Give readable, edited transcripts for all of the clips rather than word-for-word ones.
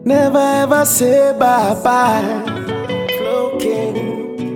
Never ever say bye-bye. Flow King.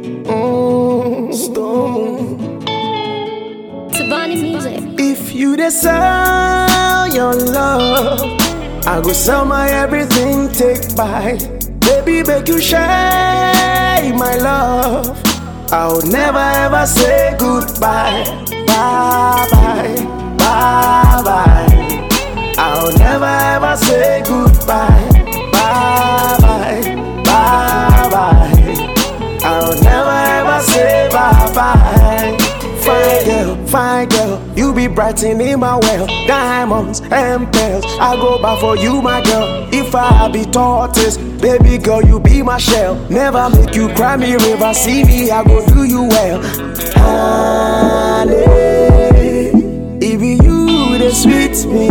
Stone. Tabani music. If you dey sell your love, I go sell my everything, take by. Baby, make you share my love. I'll never ever say goodbye. Bye bye, bye bye. I'll never ever say goodbye. Bye bye, bye bye. I'll never ever say bye bye. Fine girl, you be brightening my well. Diamonds and pearls, I go back for you, my girl. If I be tortoise, baby girl, you be my shell. Never make you cry me river, see me, I go do you well. Honey, if you the sweet me,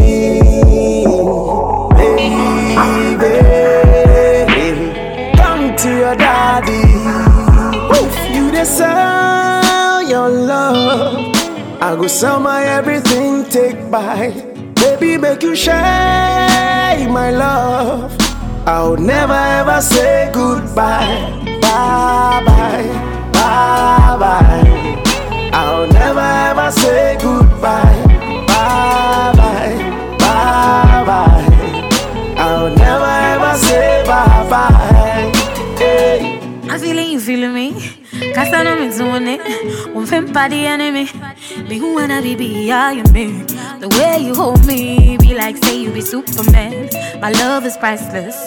baby, come to your daddy. If you the sell your love, I go sell my everything, take by. Baby, make you share my love. I'll never ever say goodbye. Bye bye, bye bye. I'll never ever say goodbye. Bye bye, bye bye. I'll never ever say bye bye. Hey. I'm feeling you feeling me. Cause I know me doing it. One fin by the enemy. Me who wanna be I am me. The way you hold me, be like say you be Superman. My love is priceless.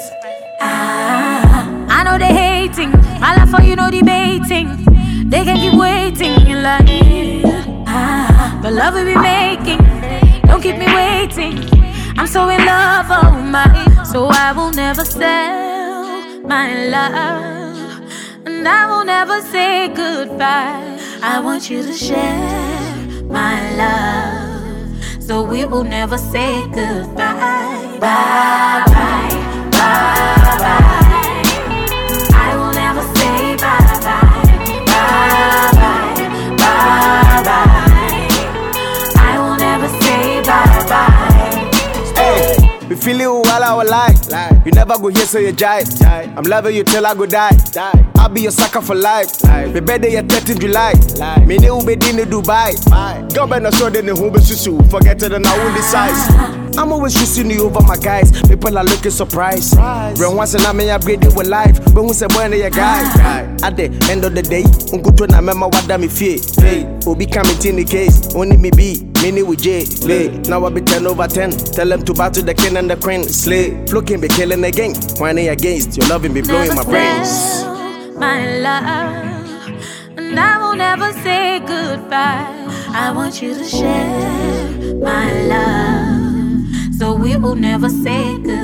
I know they hating. My love for you know debating. They can keep waiting in line. The love we be making, don't keep me waiting. I'm so in love, oh my. So I will never sell my love. And I will never say goodbye. I want you to share my love, so we will never say goodbye. Bye bye, bye bye. I will never say bye bye. Bye bye, bye bye. I will never say bye bye. Hey, we feel you while I was life. You never go here so you jive. I'm loving you till I go die. I'll be your sucker for life. My birthday is 13 July. Me ne ube di ne Dubai. Governor so de ne hube susu. Forget it and I won't decide. I'm always choosing you over my guys. People are looking surprised. When once and I may upgrade it with life. But who say boy ne guy? At the end of the day, unkuto na mema wada mi fie. Hey, obi coming in the case. Only me be. Mini with J, lay. Now I be 10 over 10. Tell them to bow to the king and the queen. Slay, looking be killing again. Whining against your loving be blowing my brains. My love, and I will never say goodbye. I want you to share my love, so we will never say goodbye.